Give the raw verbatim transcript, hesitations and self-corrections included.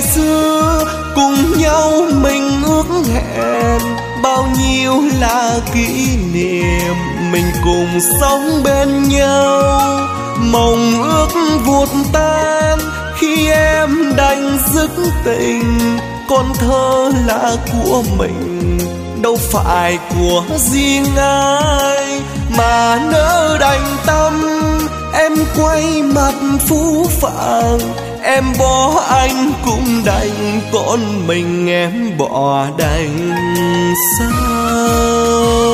xưa cùng nhau mình ước hẹn, bao nhiêu là kỷ niệm mình cùng sống bên nhau. Mộng ước vụt tan khi em đành dứt tình, con thơ là của mình đâu phải của riêng ai. Mà nỡ đành tâm em quay mặt phũ phàng, em bỏ anh cũng đành, con mình em bỏ đành sao.